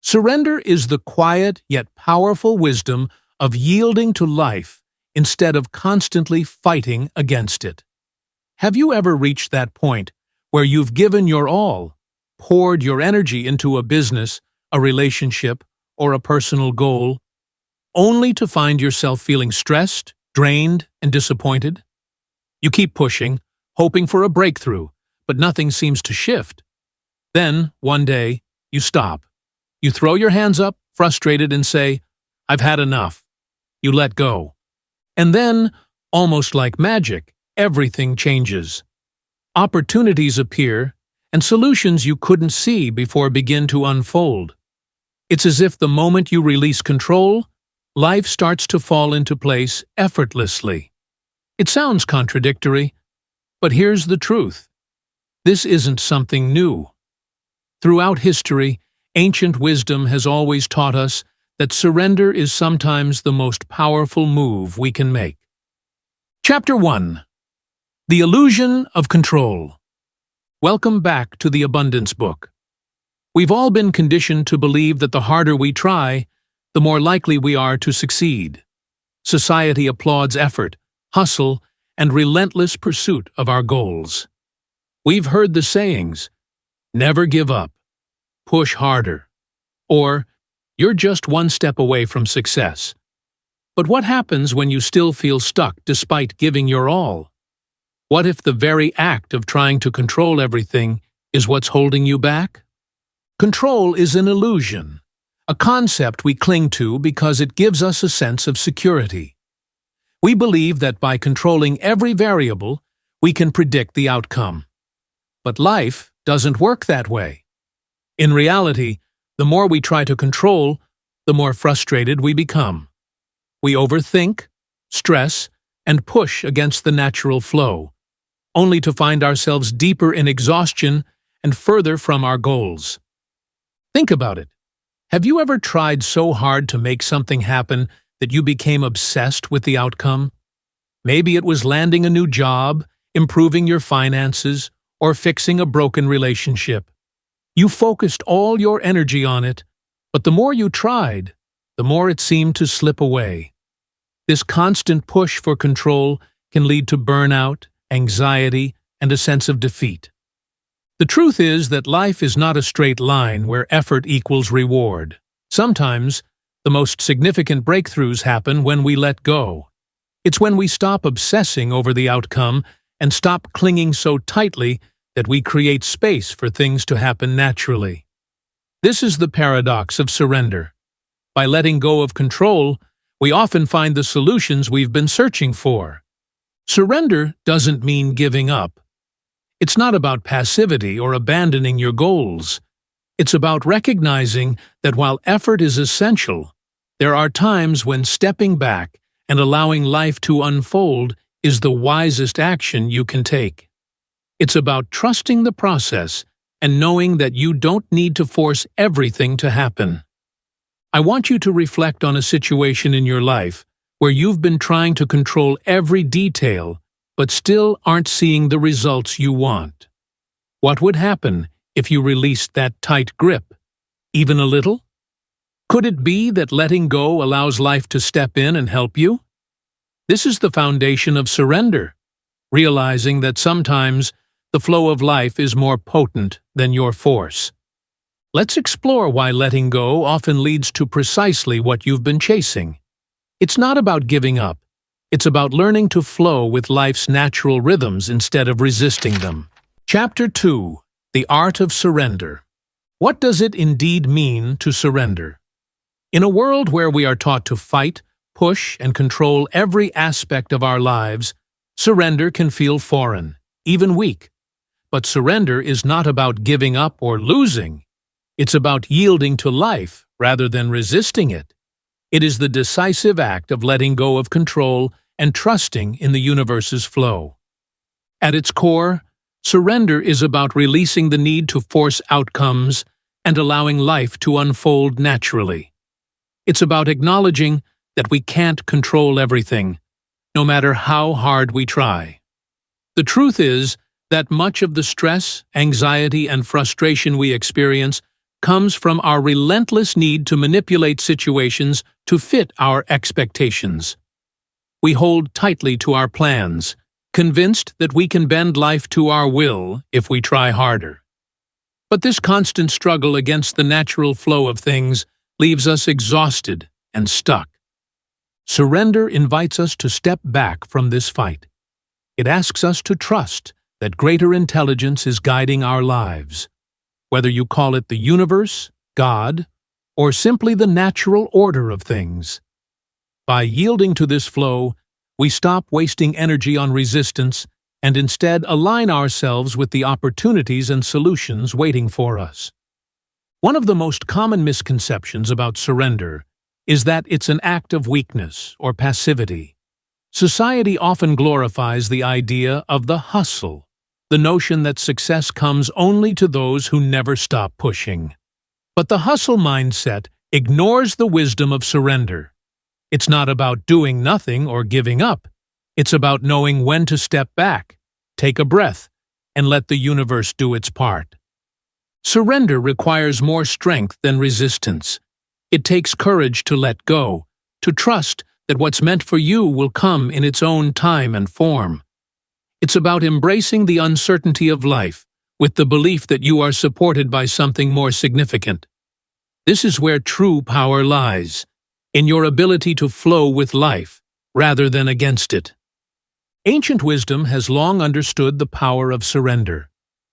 Surrender is the quiet yet powerful wisdom of yielding to life instead of constantly fighting against it. Have you ever reached that point where you've given your all, poured your energy into a business, a relationship, or a personal goal, only to find yourself feeling stressed, drained, and disappointed? You keep pushing, hoping for a breakthrough, but nothing seems to shift. Then, one day, you stop. You throw your hands up, frustrated, and say, "I've had enough." You let go. And then, almost like magic, everything changes. Opportunities appear, and solutions you couldn't see before begin to unfold. It's as if the moment you release control, life starts to fall into place effortlessly. It sounds contradictory, but here's the truth. This isn't something new. Throughout history, ancient wisdom has always taught us that surrender is sometimes the most powerful move we can make. Chapter 1. The Illusion of Control. Welcome back to the Abundance Book. We've all been conditioned to believe that the harder we try, the more likely we are to succeed. Society applauds effort, hustle, and relentless pursuit of our goals. We've heard the sayings, "Never give up," "Push harder," or "You're just one step away from success." But what happens when you still feel stuck despite giving your all? What if the very act of trying to control everything is what's holding you back? Control is an illusion, a concept we cling to because it gives us a sense of security. We believe that by controlling every variable, we can predict the outcome. But life doesn't work that way. In reality, the more we try to control, the more frustrated we become. We overthink, stress, and push against the natural flow, only to find ourselves deeper in exhaustion and further from our goals. Think about it. Have you ever tried so hard to make something happen that you became obsessed with the outcome? Maybe it was landing a new job, improving your finances, or fixing a broken relationship. You focused all your energy on it, but the more you tried, the more it seemed to slip away. This constant push for control can lead to burnout, anxiety, and a sense of defeat. The truth is that life is not a straight line where effort equals reward. Sometimes, the most significant breakthroughs happen when we let go. It's when we stop obsessing over the outcome and stop clinging so tightly that we create space for things to happen naturally. This is the paradox of surrender. By letting go of control, we often find the solutions we've been searching for. Surrender doesn't mean giving up. It's not about passivity or abandoning your goals. It's about recognizing that while effort is essential, there are times when stepping back and allowing life to unfold is the wisest action you can take. It's about trusting the process and knowing that you don't need to force everything to happen. I want you to reflect on a situation in your life where you've been trying to control every detail but still aren't seeing the results you want. What would happen if you released that tight grip, even a little? Could it be that letting go allows life to step in and help you? This is the foundation of surrender, realizing that sometimes the flow of life is more potent than your force. Let's explore why letting go often leads to precisely what you've been chasing. It's not about giving up. It's about learning to flow with life's natural rhythms instead of resisting them. Chapter 2. The Art of Surrender. What does it indeed mean to surrender? In a world where we are taught to fight, push, and control every aspect of our lives, surrender can feel foreign, even weak. But surrender is not about giving up or losing. It's about yielding to life rather than resisting it. It is the decisive act of letting go of control and trusting in the universe's flow. At its core, surrender is about releasing the need to force outcomes and allowing life to unfold naturally. It's about acknowledging that we can't control everything, no matter how hard we try. The truth is that much of the stress, anxiety, and frustration we experience comes from our relentless need to manipulate situations to fit our expectations. We hold tightly to our plans, convinced that we can bend life to our will if we try harder. But this constant struggle against the natural flow of things leaves us exhausted and stuck. Surrender invites us to step back from this fight. It asks us to trust that greater intelligence is guiding our lives. Whether you call it the universe, God, or simply the natural order of things. By yielding to this flow, we stop wasting energy on resistance and instead align ourselves with the opportunities and solutions waiting for us. One of the most common misconceptions about surrender is that it's an act of weakness or passivity. Society often glorifies the idea of the hustle, the notion that success comes only to those who never stop pushing. But the hustle mindset ignores the wisdom of surrender. It's not about doing nothing or giving up. It's about knowing when to step back, take a breath, and let the universe do its part. Surrender requires more strength than resistance. It takes courage to let go, to trust that what's meant for you will come in its own time and form. It's about embracing the uncertainty of life with the belief that you are supported by something more significant. This is where true power lies, in your ability to flow with life rather than against it. Ancient wisdom has long understood the power of surrender.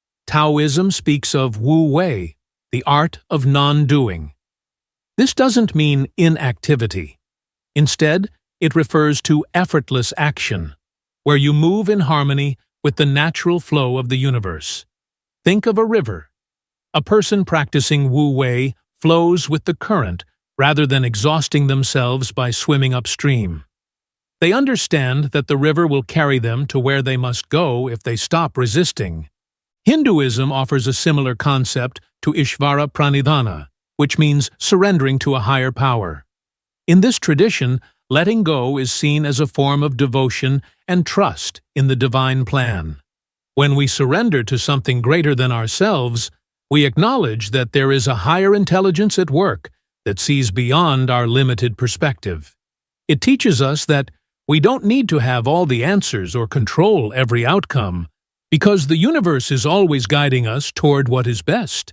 Taoism speaks of Wu Wei, the art of non-doing. This doesn't mean inactivity. Instead, it refers to effortless action, where you move in harmony with the natural flow of the universe. Think of a river. A person practicing Wu Wei flows with the current rather than exhausting themselves by swimming upstream. They understand that the river will carry them to where they must go if they stop resisting. Hinduism offers a similar concept to Ishvara Pranidhana, which means surrendering to a higher power. In this tradition, letting go is seen as a form of devotion and trust in the divine plan. When we surrender to something greater than ourselves, we acknowledge that there is a higher intelligence at work that sees beyond our limited perspective. It teaches us that we don't need to have all the answers or control every outcome, because the universe is always guiding us toward what is best.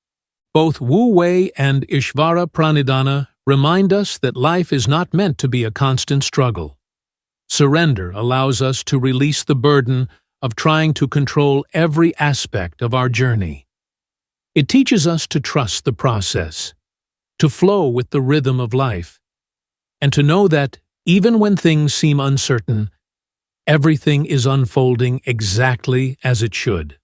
Both Wu Wei and Ishvara Pranidhana remind us that life is not meant to be a constant struggle. Surrender allows us to release the burden of trying to control every aspect of our journey. It teaches us to trust the process, to flow with the rhythm of life, and to know that, even when things seem uncertain, everything is unfolding exactly as it should.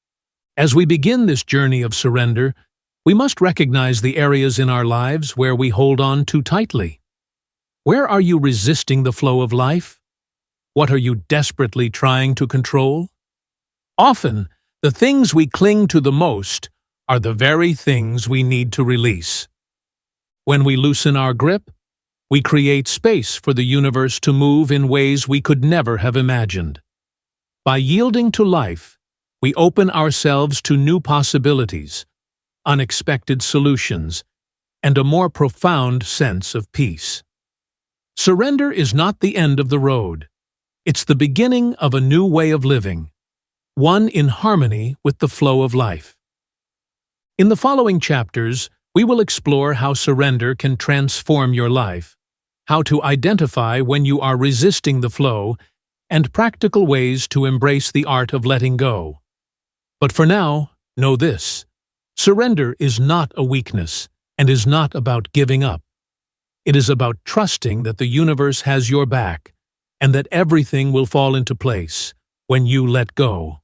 As we begin this journey of surrender, we must recognize the areas in our lives where we hold on too tightly. Where are you resisting the flow of life? What are you desperately trying to control? Often, the things we cling to the most are the very things we need to release. When we loosen our grip, we create space for the universe to move in ways we could never have imagined. By yielding to life, we open ourselves to new possibilities, unexpected solutions, and a more profound sense of peace. Surrender is not the end of the road. It's the beginning of a new way of living, one in harmony with the flow of life. In the following chapters, we will explore how surrender can transform your life, how to identify when you are resisting the flow, and practical ways to embrace the art of letting go. But for now, know this: surrender is not a weakness and is not about giving up. It is about trusting that the universe has your back and that everything will fall into place when you let go.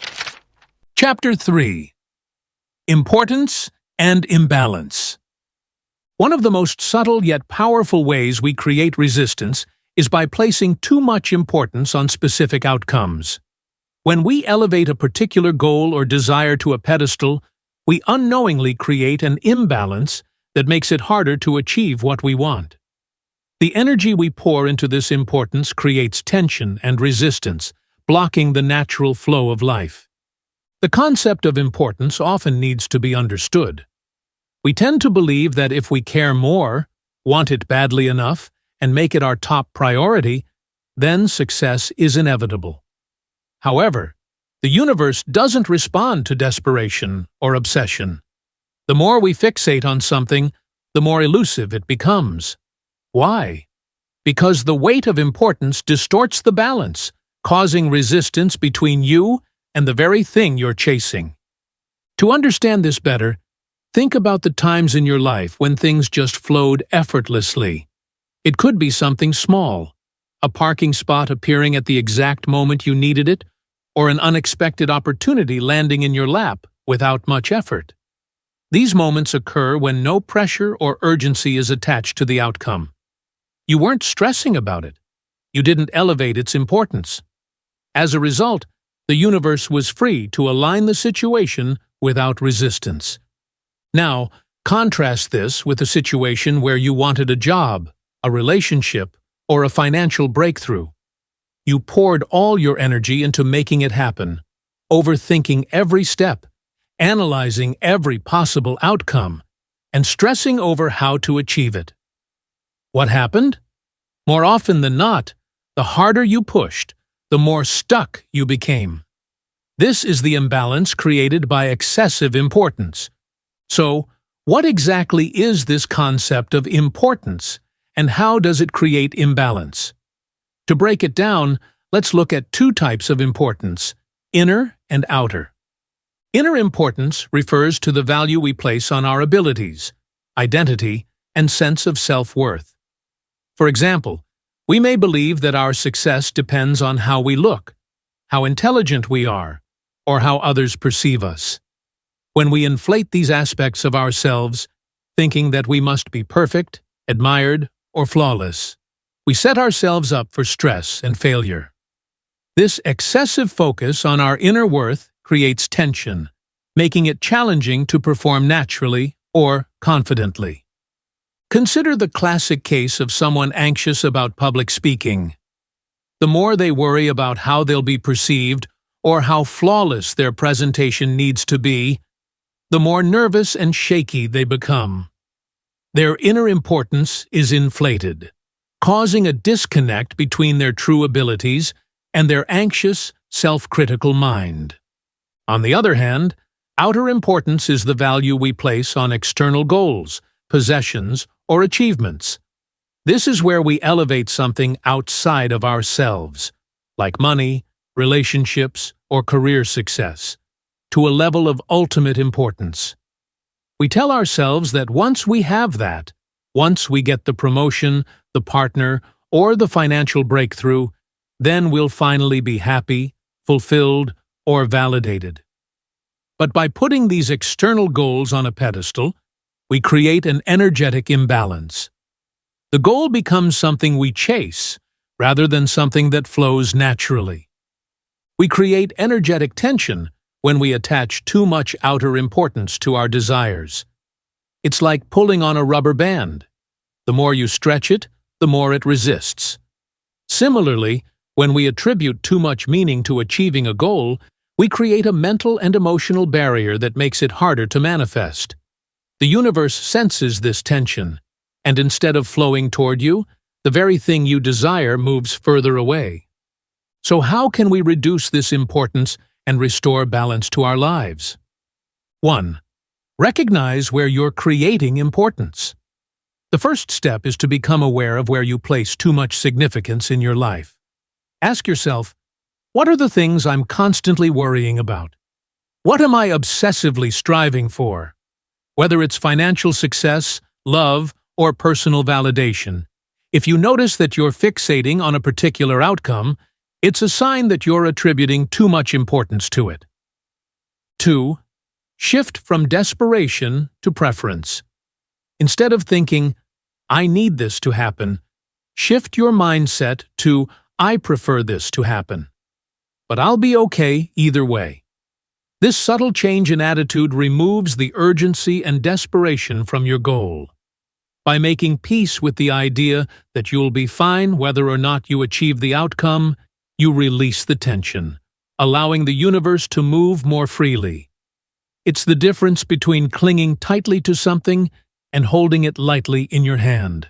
Chapter 3: Importance and Imbalance. One of the most subtle yet powerful ways we create resistance is by placing too much importance on specific outcomes. When we elevate a particular goal or desire to a pedestal, we unknowingly create an imbalance that makes it harder to achieve what we want. The energy we pour into this importance creates tension and resistance, blocking the natural flow of life. The concept of importance often needs to be understood. We tend to believe that if we care more, want it badly enough, and make it our top priority, then success is inevitable. However, the universe doesn't respond to desperation or obsession. The more we fixate on something, the more elusive it becomes. Why? Because the weight of importance distorts the balance, causing resistance between you and the very thing you're chasing. To understand this better, think about the times in your life when things just flowed effortlessly. It could be something small, a parking spot appearing at the exact moment you needed it, or an unexpected opportunity landing in your lap without much effort. These moments occur when no pressure or urgency is attached to the outcome. You weren't stressing about it. You didn't elevate its importance. As a result, the universe was free to align the situation without resistance. Now, contrast this with a situation where you wanted a job, a relationship, or a financial breakthrough. You poured all your energy into making it happen, overthinking every step, analyzing every possible outcome, and stressing over how to achieve it. What happened? More often than not, the harder you pushed, the more stuck you became. This is the imbalance created by excessive importance. So, what exactly is this concept of importance, and how does it create imbalance? To break it down, let's look at two types of importance: inner and outer. Inner importance refers to the value we place on our abilities, identity, and sense of self-worth. For example, we may believe that our success depends on how we look, how intelligent we are, or how others perceive us. When we inflate these aspects of ourselves, thinking that we must be perfect, admired, or flawless, we set ourselves up for stress and failure. This excessive focus on our inner worth creates tension, making it challenging to perform naturally or confidently. Consider the classic case of someone anxious about public speaking. The more they worry about how they'll be perceived or how flawless their presentation needs to be, the more nervous and shaky they become. Their inner importance is inflated, causing a disconnect between their true abilities and their anxious, self-critical mind. On the other hand, outer importance is the value we place on external goals, possessions, or achievements. This is where we elevate something outside of ourselves, like money, relationships, or career success, to a level of ultimate importance. We tell ourselves that once we have that, once we get the promotion, the partner, or the financial breakthrough, then we'll finally be happy, fulfilled, or validated. But by putting these external goals on a pedestal, we create an energetic imbalance. The goal becomes something we chase, rather than something that flows naturally. We create energetic tension when we attach too much outer importance to our desires. It's like pulling on a rubber band. The more you stretch it, the more it resists. Similarly, when we attribute too much meaning to achieving a goal, we create a mental and emotional barrier that makes it harder to manifest. The universe senses this tension, and instead of flowing toward you, the very thing you desire moves further away. So how can we reduce this importance and restore balance to our lives? 1. Recognize where you're creating importance. The first step is to become aware of where you place too much significance in your life. Ask yourself, what are the things I'm constantly worrying about? What am I obsessively striving for? Whether it's financial success, love, or personal validation, if you notice that you're fixating on a particular outcome, it's a sign that you're attributing too much importance to it. 2. Shift from desperation to preference. Instead of thinking, I need this to happen, shift your mindset to, I prefer this to happen. But I'll be okay either way. This subtle change in attitude removes the urgency and desperation from your goal. By making peace with the idea that you'll be fine whether or not you achieve the outcome, you release the tension, allowing the universe to move more freely. It's the difference between clinging tightly to something and holding it lightly in your hand.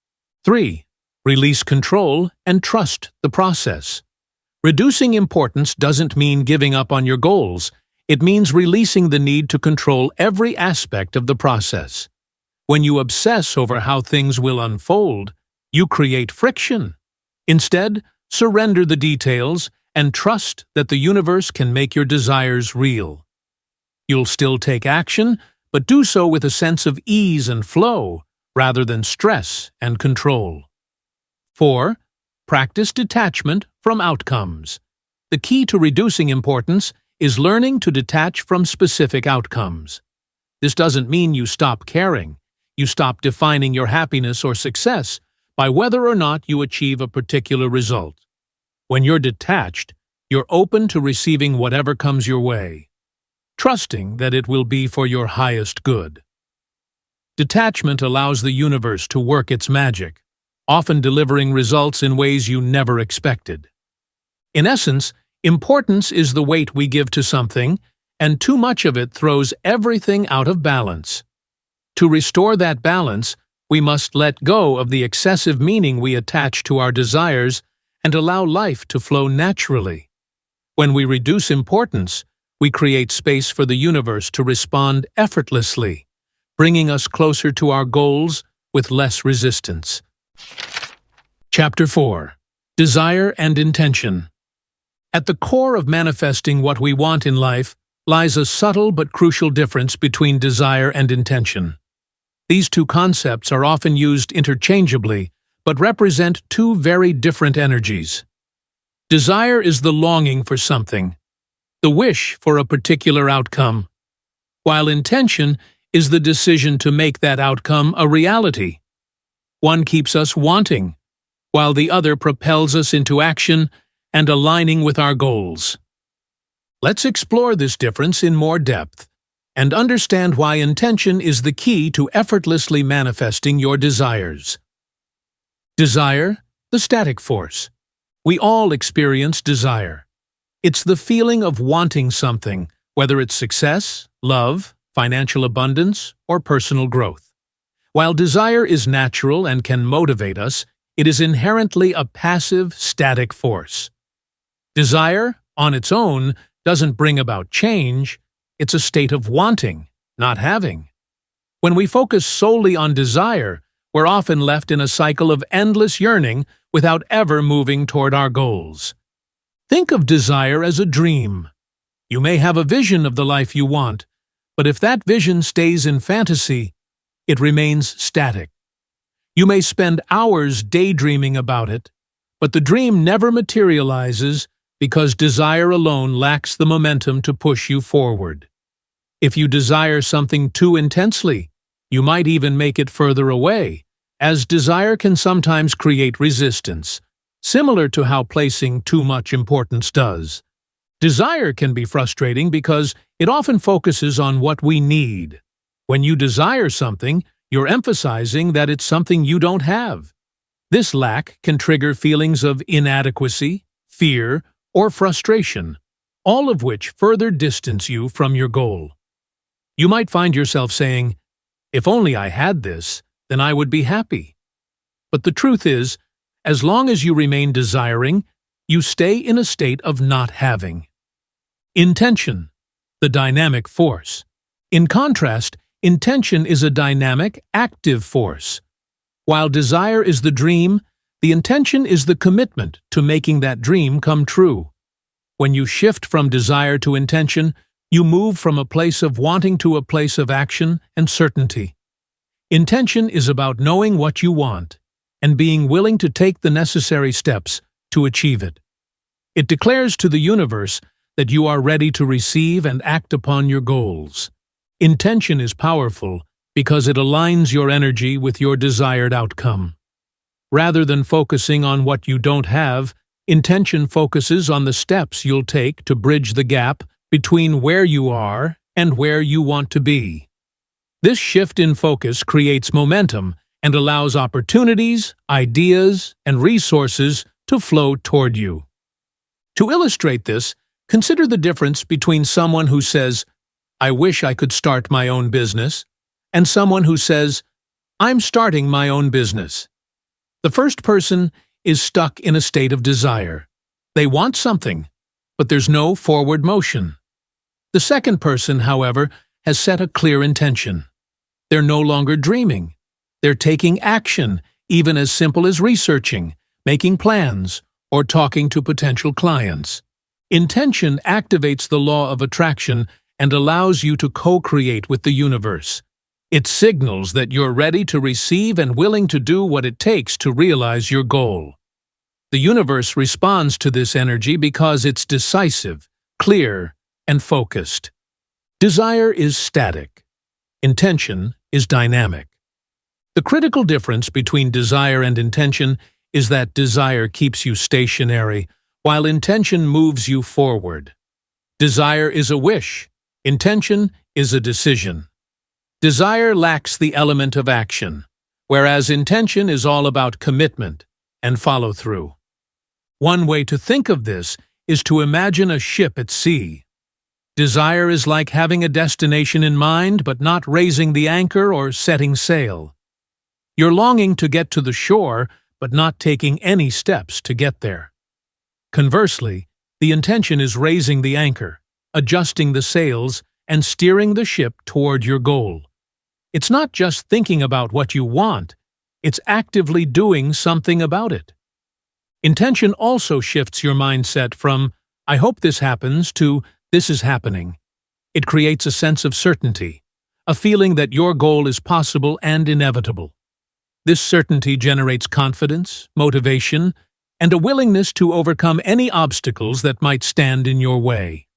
3. Release control and trust the process. Reducing importance doesn't mean giving up on your goals. It means releasing the need to control every aspect of the process. When you obsess over how things will unfold, you create friction. Instead, surrender the details and trust that the universe can make your desires real. You'll still take action, but do so with a sense of ease and flow, rather than stress and control. 4. Practice detachment from outcomes. The key to reducing importance is learning to detach from specific outcomes. This doesn't mean you stop caring. You stop defining your happiness or success by whether or not you achieve a particular result. When you're detached, you're open to receiving whatever comes your way, trusting that it will be for your highest good. Detachment allows the universe to work its magic, often delivering results in ways you never expected. In essence, importance is the weight we give to something, and too much of it throws everything out of balance. To restore that balance, we must let go of the excessive meaning we attach to our desires and allow life to flow naturally. When we reduce importance, we create space for the universe to respond effortlessly, bringing us closer to our goals with less resistance. Chapter 4. Desire and Intention. At the core of manifesting what we want in life lies a subtle but crucial difference between desire and intention. These two concepts are often used interchangeably, but represent two very different energies. Desire is the longing for something, the wish for a particular outcome, while intention is the decision to make that outcome a reality. One keeps us wanting, while the other propels us into action and aligning with our goals. Let's explore this difference in more depth and understand why intention is the key to effortlessly manifesting your desires. Desire, the static force. We all experience desire. It's the feeling of wanting something, whether it's success, love, financial abundance, or personal growth. While desire is natural and can motivate us, it is inherently a passive, static force. Desire, on its own, doesn't bring about change. It's a state of wanting, not having. When we focus solely on desire, we're often left in a cycle of endless yearning without ever moving toward our goals. Think of desire as a dream. You may have a vision of the life you want, but if that vision stays in fantasy, it remains static. You may spend hours daydreaming about it, but the dream never materializes because desire alone lacks the momentum to push you forward. If you desire something too intensely, you might even make it further away, as desire can sometimes create resistance, similar to how placing too much importance does. Desire can be frustrating because it often focuses on what we need. When you desire something, you're emphasizing that it's something you don't have. This lack can trigger feelings of inadequacy, fear, or frustration, all of which further distance you from your goal. You might find yourself saying, "If only I had this, then I would be happy." But the truth is, as long as you remain desiring, you stay in a state of not having. Intention, the dynamic force. In contrast, intention is a dynamic, active force. While desire is the dream, the intention is the commitment to making that dream come true. When you shift from desire to intention, you move from a place of wanting to a place of action and certainty. Intention is about knowing what you want and being willing to take the necessary steps to achieve it. It declares to the universe that you are ready to receive and act upon your goals. Intention is powerful because it aligns your energy with your desired outcome. Rather than focusing on what you don't have, intention focuses on the steps you'll take to bridge the gap between where you are and where you want to be. This shift in focus creates momentum and allows opportunities, ideas, and resources to flow toward you. To illustrate this, consider the difference between someone who says, I wish I could start my own business, and someone who says, I'm starting my own business. The first person is stuck in a state of desire. They want something, but there's no forward motion. The second person, however, has set a clear intention. They're no longer dreaming. They're taking action, even as simple as researching, making plans, or talking to potential clients. Intention activates the law of attraction and allows you to co-create with the universe. It signals that you're ready to receive and willing to do what it takes to realize your goal. The universe responds to this energy because it's decisive, clear, and focused. Desire is static. Intention is dynamic. The critical difference between desire and intention is that desire keeps you stationary, while intention moves you forward. Desire is a wish. Intention is a decision. Desire lacks the element of action, whereas intention is all about commitment and follow-through. One way to think of this is to imagine a ship at sea. Desire is like having a destination in mind but not raising the anchor or setting sail. You're longing to get to the shore but not taking any steps to get there. Conversely, the intention is raising the anchor, adjusting the sails, and steering the ship toward your goal. It's not just thinking about what you want, it's actively doing something about it. Intention also shifts your mindset from, I hope this happens, to, this is happening. It creates a sense of certainty, a feeling that your goal is possible and inevitable. This certainty generates confidence, motivation, and a willingness to overcome any obstacles that might stand in your way.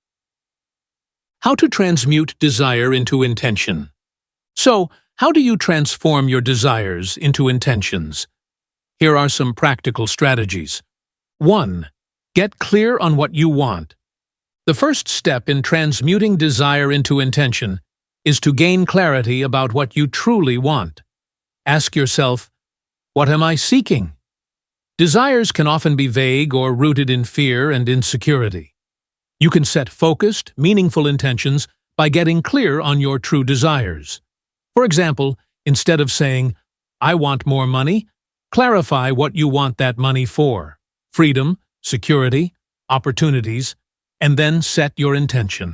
How to transmute desire into intention. So, how do you transform your desires into intentions? Here are some practical strategies. 1. Get clear on what you want. The first step in transmuting desire into intention is to gain clarity about what you truly want. Ask yourself, what am I seeking? Desires can often be vague or rooted in fear and insecurity. You can set focused, meaningful intentions by getting clear on your true desires. For example, instead of saying, I want more money, clarify what you want that money for: freedom, security, opportunities, and then set your intention.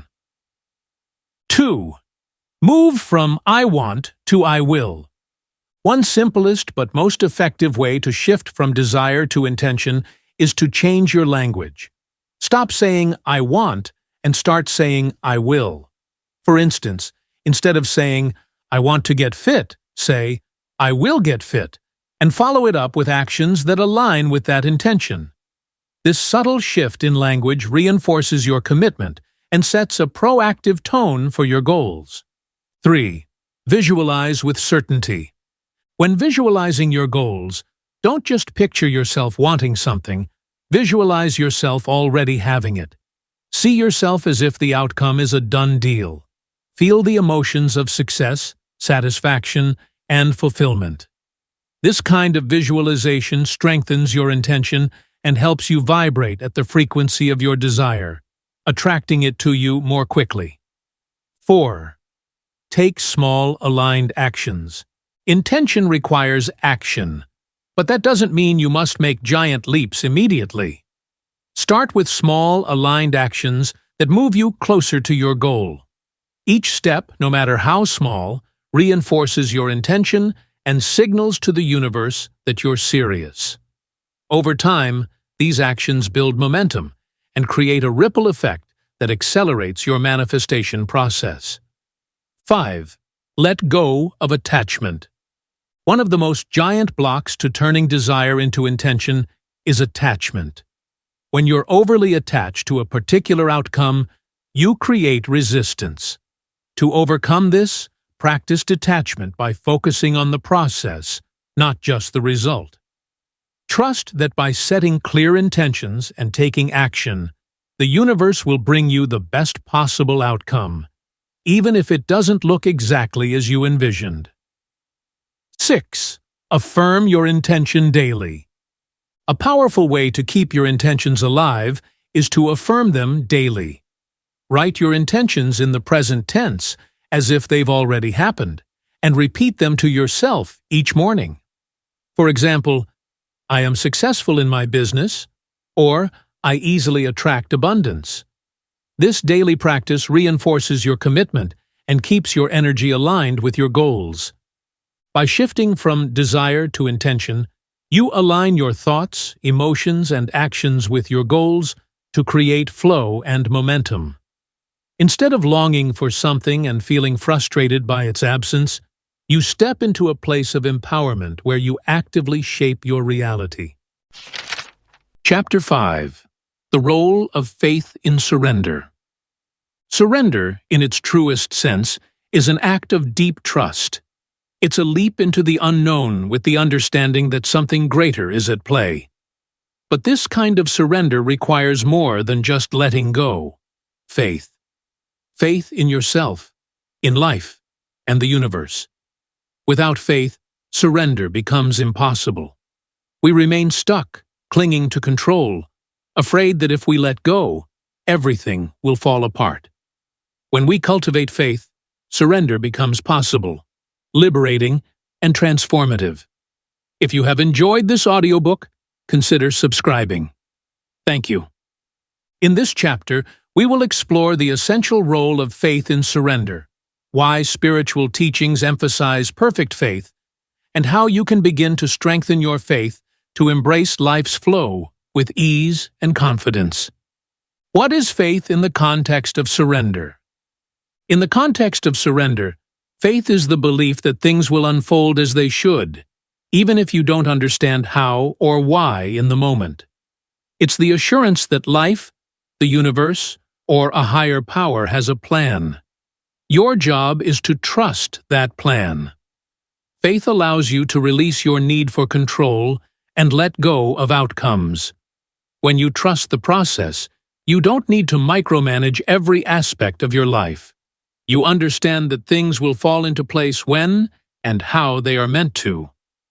2. Move from I want to I will. One simplest but most effective way to shift from desire to intention is to change your language. Stop saying I want and start saying I will. For instance, instead of saying I want to get fit, say I will get fit, and follow it up with actions that align with that intention. This subtle shift in language reinforces your commitment and sets a proactive tone for your goals. 3. Visualize with certainty. When visualizing your goals, don't just picture yourself wanting something, visualize yourself already having it. See yourself as if the outcome is a done deal. Feel the emotions of success, satisfaction, and fulfillment. This kind of visualization strengthens your intention and helps you vibrate at the frequency of your desire, attracting it to you more quickly. 4. Take small, aligned actions. Intention requires action, but that doesn't mean you must make giant leaps immediately. Start with small, aligned actions that move you closer to your goal. Each step, no matter how small, reinforces your intention and signals to the universe that you're serious. Over time, these actions build momentum and create a ripple effect that accelerates your manifestation process. 5. Let go of attachment. One of the most giant blocks to turning desire into intention is attachment. When you're overly attached to a particular outcome, you create resistance. To overcome this, practice detachment by focusing on the process, not just the result. Trust that by setting clear intentions and taking action, the universe will bring you the best possible outcome, even if it doesn't look exactly as you envisioned. 6. Affirm your intention daily. A powerful way to keep your intentions alive is to affirm them daily. Write your intentions in the present tense, as if they've already happened, and repeat them to yourself each morning. For example, I am successful in my business, or I easily attract abundance. This daily practice reinforces your commitment and keeps your energy aligned with your goals. By shifting from desire to intention, you align your thoughts, emotions, and actions with your goals to create flow and momentum. Instead of longing for something and feeling frustrated by its absence, you step into a place of empowerment where you actively shape your reality. Chapter 5. The Role of Faith in Surrender. Surrender, in its truest sense, is an act of deep trust. It's a leap into the unknown with the understanding that something greater is at play. But this kind of surrender requires more than just letting go. Faith. Faith in yourself, in life, and the universe. Without faith, surrender becomes impossible. We remain stuck, clinging to control, afraid that if we let go, everything will fall apart. When we cultivate faith, surrender becomes possible, liberating, and transformative. If you have enjoyed this audiobook, consider subscribing. Thank you. In this chapter, we will explore the essential role of faith in surrender, why spiritual teachings emphasize perfect faith, and how you can begin to strengthen your faith to embrace life's flow with ease and confidence. What is faith in the context of surrender? In the context of surrender, faith is the belief that things will unfold as they should, even if you don't understand how or why in the moment. It's the assurance that life, the universe, or a higher power has a plan. Your job is to trust that plan. Faith allows you to release your need for control and let go of outcomes. When you trust the process, you don't need to micromanage every aspect of your life. You understand that things will fall into place when and how they are meant to.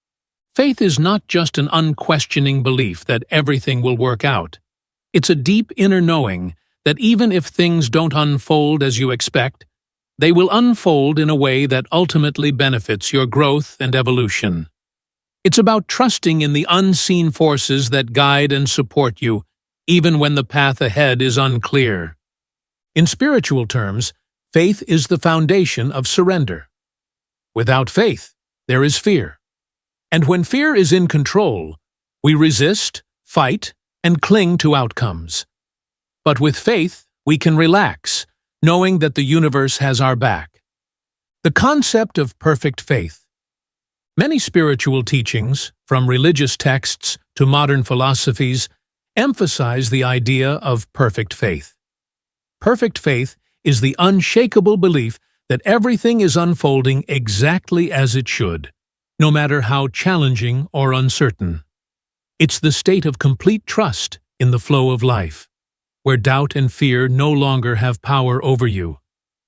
Faith is not just an unquestioning belief that everything will work out. It's a deep inner knowing that even if things don't unfold as you expect, they will unfold in a way that ultimately benefits your growth and evolution. It's about trusting in the unseen forces that guide and support you, even when the path ahead is unclear. In spiritual terms, faith is the foundation of surrender. Without faith, there is fear. And when fear is in control, we resist, fight, and cling to outcomes. But with faith, we can relax, knowing that the universe has our back. The concept of perfect faith. Many spiritual teachings, from religious texts to modern philosophies, emphasize the idea of perfect faith. Perfect faith is the unshakable belief that everything is unfolding exactly as it should, no matter how challenging or uncertain. It's the state of complete trust in the flow of life, where doubt and fear no longer have power over you.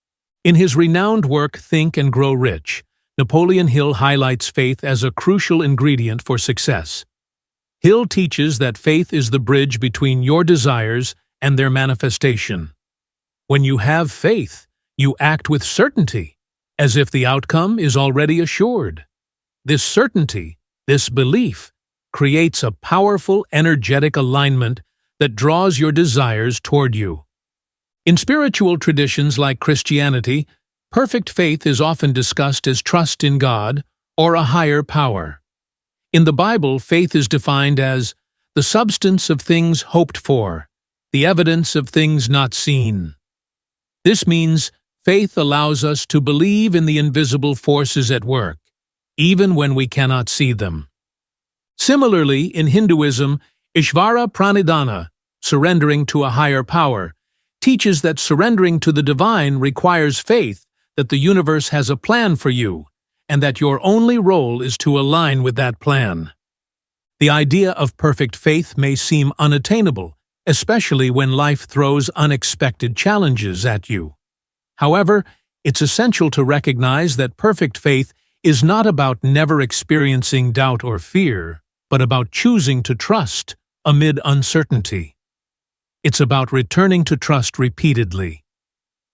In his renowned work Think and Grow Rich, Napoleon Hill highlights faith as a crucial ingredient for success. Hill teaches that faith is the bridge between your desires and their manifestation. When you have faith, you act with certainty, as if the outcome is already assured. This certainty, this belief, creates a powerful, energetic alignment that draws your desires toward you. In spiritual traditions like Christianity, perfect faith is often discussed as trust in God or a higher power. In the Bible, faith is defined as the substance of things hoped for, the evidence of things not seen. This means faith allows us to believe in the invisible forces at work, even when we cannot see them. Similarly, in Hinduism, Ishvara Pranidhana, surrendering to a higher power, teaches that surrendering to the divine requires faith that the universe has a plan for you, and that your only role is to align with that plan. The idea of perfect faith may seem unattainable, especially when life throws unexpected challenges at you. However, it's essential to recognize that perfect faith is not about never experiencing doubt or fear, but about choosing to trust amid uncertainty. It's about returning to trust repeatedly,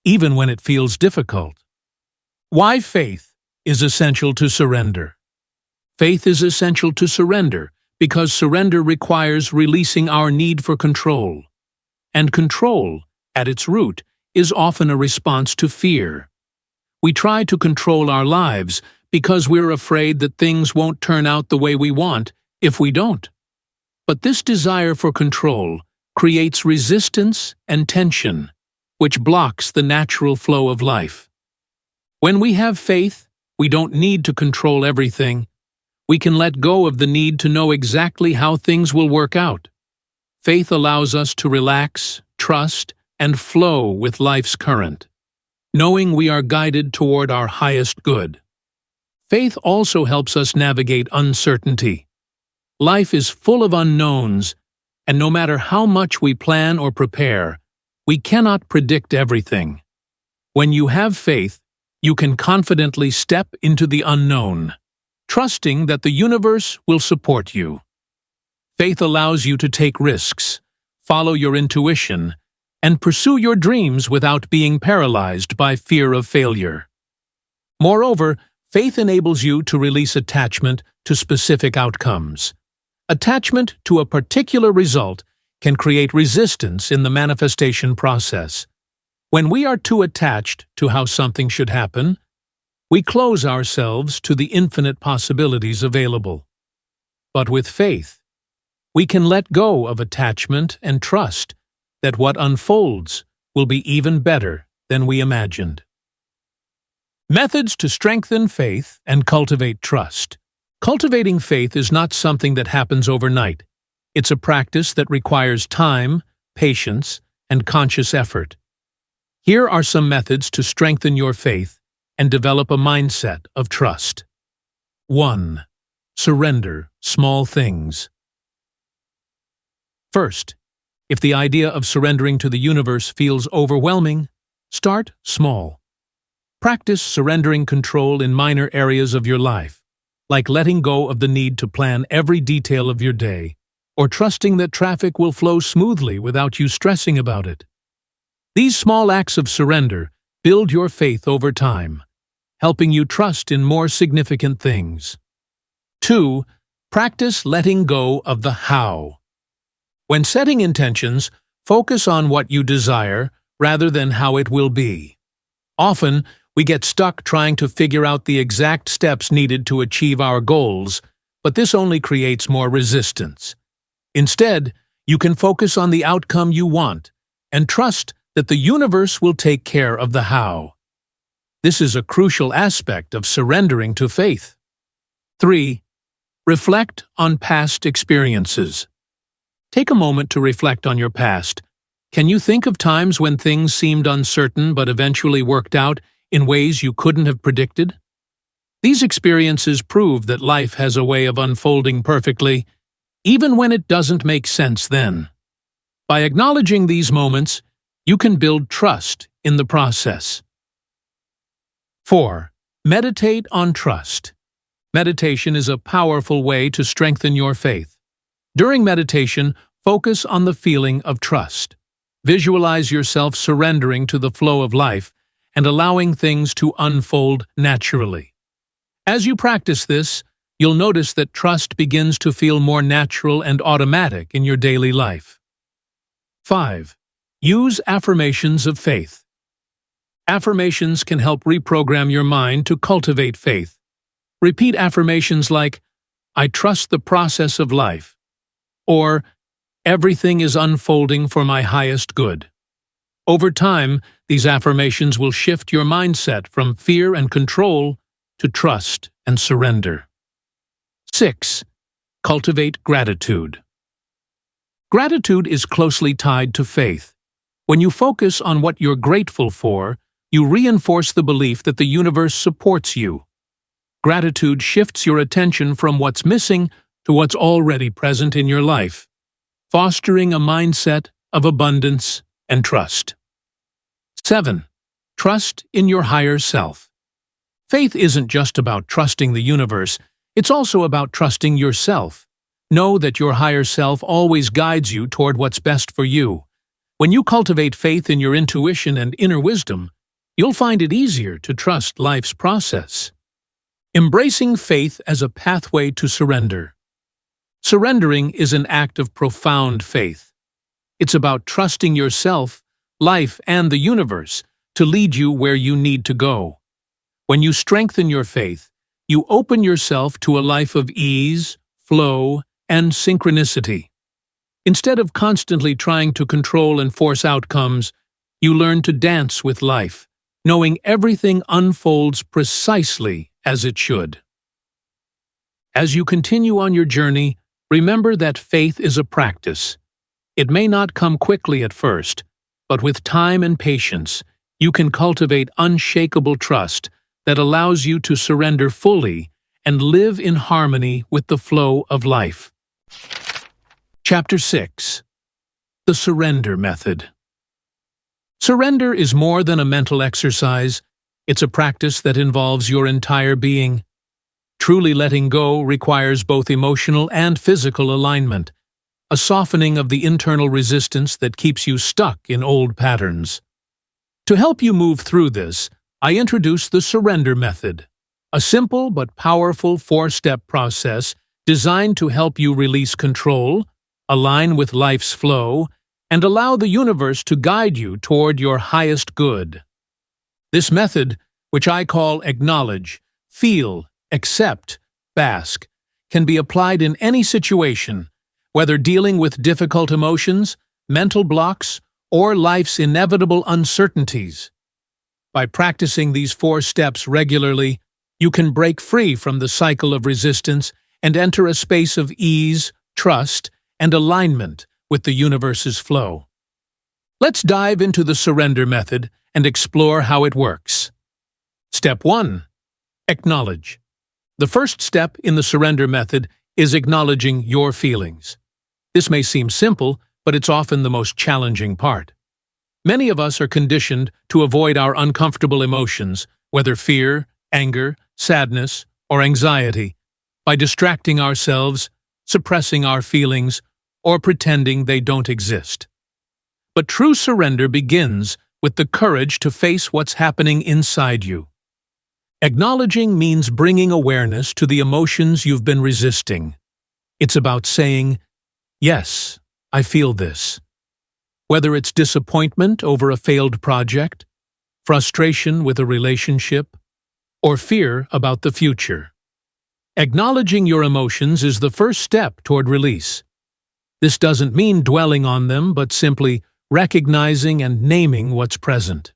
even when it feels difficult. Why faith is essential to surrender? Faith is essential to surrender because surrender requires releasing our need for control. And control, at its root, is often a response to fear. We try to control our lives because we're afraid that things won't turn out the way we want if we don't. But this desire for control creates resistance and tension, which blocks the natural flow of life. When we have faith, we don't need to control everything. We can let go of the need to know exactly how things will work out. Faith allows us to relax, trust, and flow with life's current, knowing we are guided toward our highest good. Faith also helps us navigate uncertainty. Life is full of unknowns, and no matter how much we plan or prepare, we cannot predict everything. When you have faith, you can confidently step into the unknown, trusting that the universe will support you. Faith allows you to take risks, follow your intuition, and pursue your dreams without being paralyzed by fear of failure. Moreover, faith enables you to release attachment to specific outcomes. Attachment to a particular result can create resistance in the manifestation process. When we are too attached to how something should happen, we close ourselves to the infinite possibilities available. But with faith, we can let go of attachment and trust that what unfolds will be even better than we imagined. Methods to strengthen faith and cultivate trust. Cultivating faith is not something that happens overnight. It's a practice that requires time, patience, and conscious effort. Here are some methods to strengthen your faith and develop a mindset of trust. 1. Surrender small things. First, if the idea of surrendering to the universe feels overwhelming, start small. Practice surrendering control in minor areas of your life, like letting go of the need to plan every detail of your day, or trusting that traffic will flow smoothly without you stressing about it. These small acts of surrender build your faith over time, helping you trust in more significant things. 2. Practice letting go of the how. When setting intentions, focus on what you desire rather than how it will be. Often, we get stuck trying to figure out the exact steps needed to achieve our goals, but this only creates more resistance. Instead, you can focus on the outcome you want and trust that the universe will take care of the how. This is a crucial aspect of surrendering to faith. 3. Reflect on past experiences. Take a moment to reflect on your past. Can you think of times when things seemed uncertain but eventually worked out in ways you couldn't have predicted? These experiences prove that life has a way of unfolding perfectly, even when it doesn't make sense then. By acknowledging these moments, you can build trust in the process. 4. Meditate on trust. Meditation is a powerful way to strengthen your faith. During meditation, focus on the feeling of trust. Visualize yourself surrendering to the flow of life and allowing things to unfold naturally. As you practice this, you'll notice that trust begins to feel more natural and automatic in your daily life. 5. Use affirmations of faith. Affirmations can help reprogram your mind to cultivate faith. Repeat affirmations like, "I trust the process of life," or "Everything is unfolding for my highest good." Over time, these affirmations will shift your mindset from fear and control to trust and surrender. 6. Cultivate gratitude. Gratitude is closely tied to faith. When you focus on what you're grateful for, you reinforce the belief that the universe supports you. Gratitude shifts your attention from what's missing to what's already present in your life, fostering a mindset of abundance and trust. 7. Trust in your higher self. Faith isn't just about trusting the universe, it's also about trusting yourself. Know that your higher self always guides you toward what's best for you. When you cultivate faith in your intuition and inner wisdom, you'll find it easier to trust life's process. Embracing faith as a pathway to surrender. Surrendering is an act of profound faith. It's about trusting yourself, life, and the universe to lead you where you need to go. When you strengthen your faith, you open yourself to a life of ease, flow, and synchronicity. Instead of constantly trying to control and force outcomes, you learn to dance with life, knowing everything unfolds precisely as it should. As you continue on your journey, remember that faith is a practice. It may not come quickly at first, but with time and patience, you can cultivate unshakable trust that allows you to surrender fully and live in harmony with the flow of life. Chapter 6. The Surrender Method. Surrender is more than a mental exercise. It's a practice that involves your entire being. Truly letting go requires both emotional and physical alignment, a softening of the internal resistance that keeps you stuck in old patterns. To help you move through this, I introduce the Surrender Method, a simple but powerful 4-step process designed to help you release control, align with life's flow, and allow the universe to guide you toward your highest good. This method, which I call Acknowledge, Feel, Accept, Bask, can be applied in any situation, whether dealing with difficult emotions, mental blocks, or life's inevitable uncertainties. By practicing these 4 steps regularly, you can break free from the cycle of resistance and enter a space of ease, trust, and alignment with the universe's flow. Let's dive into the Surrender Method and explore how it works. Step 1. Acknowledge. The first step in the Surrender Method is acknowledging your feelings. This may seem simple, but it's often the most challenging part. Many of us are conditioned to avoid our uncomfortable emotions, whether fear, anger, sadness, or anxiety, by distracting ourselves, suppressing our feelings, or pretending they don't exist. But true surrender begins with the courage to face what's happening inside you. Acknowledging means bringing awareness to the emotions you've been resisting. It's about saying, "Yes, I feel this." Whether it's disappointment over a failed project, frustration with a relationship, or fear about the future. Acknowledging your emotions is the first step toward release. This doesn't mean dwelling on them, but simply recognizing and naming what's present.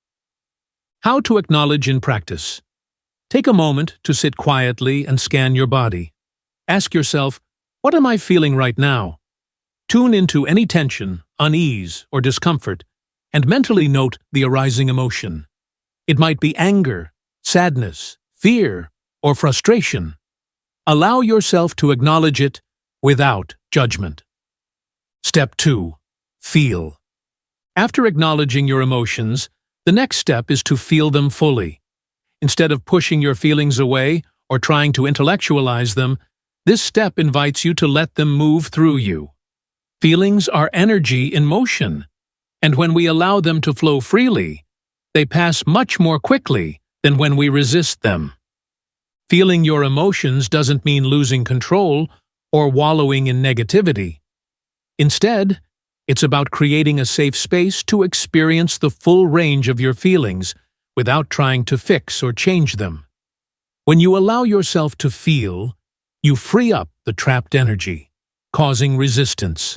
How to acknowledge in practice. Take a moment to sit quietly and scan your body. Ask yourself, what am I feeling right now? Tune into any tension, unease, or discomfort, and mentally note the arising emotion. It might be anger, sadness, fear, or frustration. Allow yourself to acknowledge it without judgment. Step 2. Feel. After acknowledging your emotions, the next step is to feel them fully. Instead of pushing your feelings away or trying to intellectualize them, this step invites you to let them move through you. Feelings are energy in motion, and when we allow them to flow freely, they pass much more quickly than when we resist them. Feeling your emotions doesn't mean losing control or wallowing in negativity. Instead, it's about creating a safe space to experience the full range of your feelings without trying to fix or change them. When you allow yourself to feel, you free up the trapped energy, causing resistance.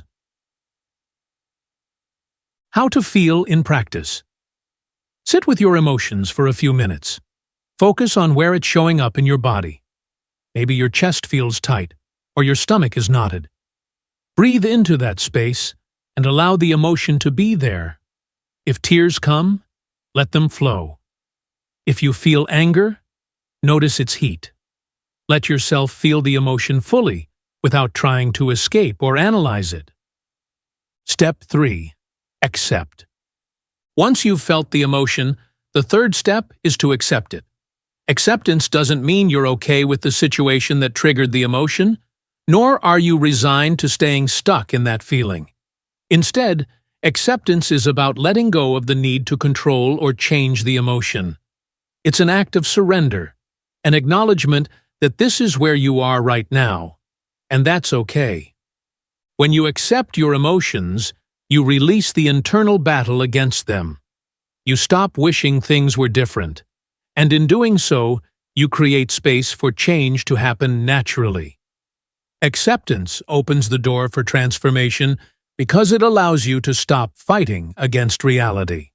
How to feel in practice. Sit with your emotions for a few minutes. Focus on where it's showing up in your body. Maybe your chest feels tight, or your stomach is knotted. Breathe into that space and allow the emotion to be there. If tears come, let them flow. If you feel anger, notice its heat. Let yourself feel the emotion fully without trying to escape or analyze it. Step 3. Accept. Once you've felt the emotion, the third step is to accept it. Acceptance doesn't mean you're okay with the situation that triggered the emotion, nor are you resigned to staying stuck in that feeling. Instead, Acceptance is about letting go of the need to control or change the emotion. It's an act of surrender, an acknowledgement that this is where you are right now, and that's okay. When you accept your emotions, you release the internal battle against them. You stop wishing things were different, and in doing so, you create space for change to happen naturally. Acceptance opens the door for transformation because it allows you to stop fighting against reality.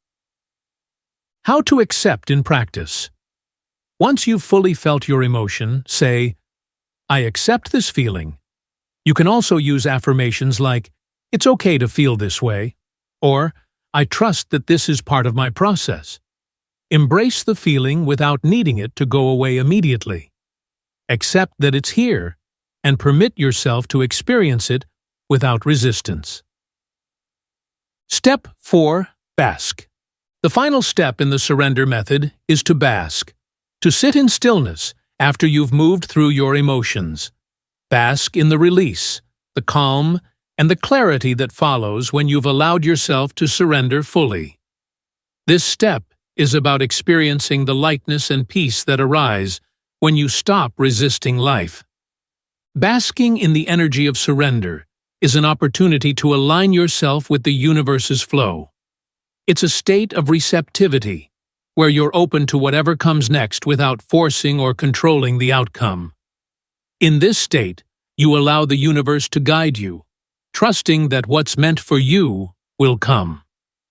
How to accept in practice. Once you've fully felt your emotion, say, "I accept this feeling." You can also use affirmations like, "It's okay to feel this way," or "I trust that this is part of my process." Embrace the feeling without needing it to go away immediately. Accept that it's here, and permit yourself to experience it without resistance. Step 4. Bask. The final step in the surrender method is to bask, to sit in stillness after you've moved through your emotions. Bask in the release, the calm, and the clarity that follows when you've allowed yourself to surrender fully. This step is about experiencing the lightness and peace that arise when you stop resisting life. Basking in the energy of surrender is an opportunity to align yourself with the universe's flow. It's a state of receptivity, where you're open to whatever comes next without forcing or controlling the outcome. In this state, you allow the universe to guide you, trusting that what's meant for you will come.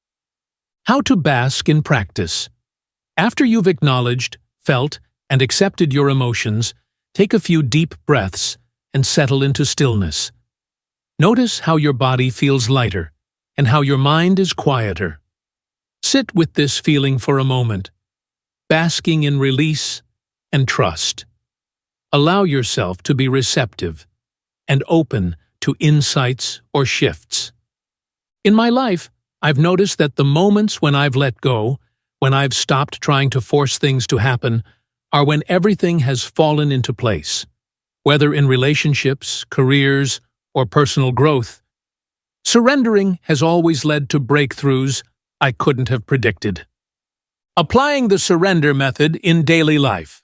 How to bask in practice. After you've acknowledged, felt, and accepted your emotions, take a few deep breaths and settle into stillness. Notice how your body feels lighter and how your mind is quieter. Sit with this feeling for a moment, basking in release and trust. Allow yourself to be receptive and open to insights or shifts. In my life, I've noticed that the moments when I've let go, when I've stopped trying to force things to happen, are when everything has fallen into place. Whether in relationships, careers, or personal growth, surrendering has always led to breakthroughs I couldn't have predicted. Applying the surrender method in daily life.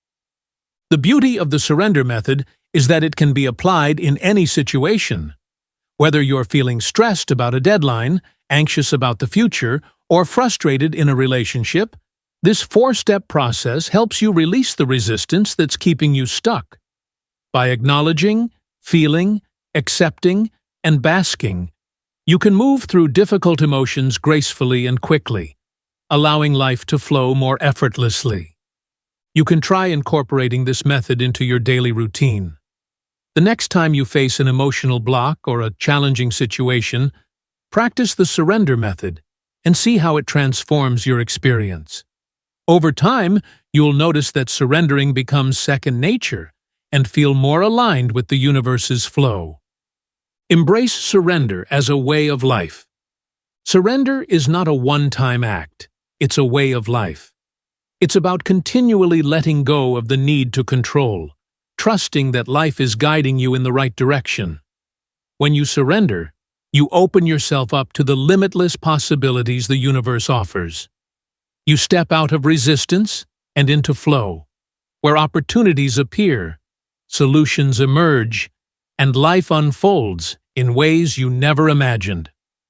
The beauty of the surrender method is that it can be applied in any situation. Whether you're feeling stressed about a deadline, anxious about the future, or frustrated in a relationship, this 4-step process helps you release the resistance that's keeping you stuck. By acknowledging, feeling, accepting, and basking, you can move through difficult emotions gracefully and quickly, allowing life to flow more effortlessly. You can try incorporating this method into your daily routine. The next time you face an emotional block or a challenging situation, practice the surrender method and see how it transforms your experience. Over time, you'll notice that surrendering becomes second nature and feel more aligned with the universe's flow. Embrace surrender as a way of life. Surrender is not a one-time act, it's a way of life. It's about continually letting go of the need to control, trusting that life is guiding you in the right direction. When you surrender, you open yourself up to the limitless possibilities the universe offers. You step out of resistance and into flow, where opportunities appear, solutions emerge, and life unfolds in ways you never imagined.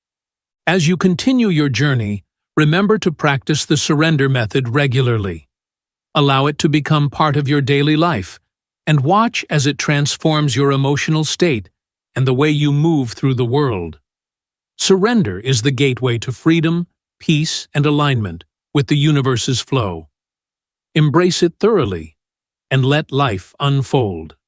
As you continue your journey, remember to practice the surrender method regularly. Allow it to become part of your daily life, and watch as it transforms your emotional state and the way you move through the world. Surrender is the gateway to freedom, peace, and alignment with the universe's flow. Embrace it thoroughly, and let life unfold.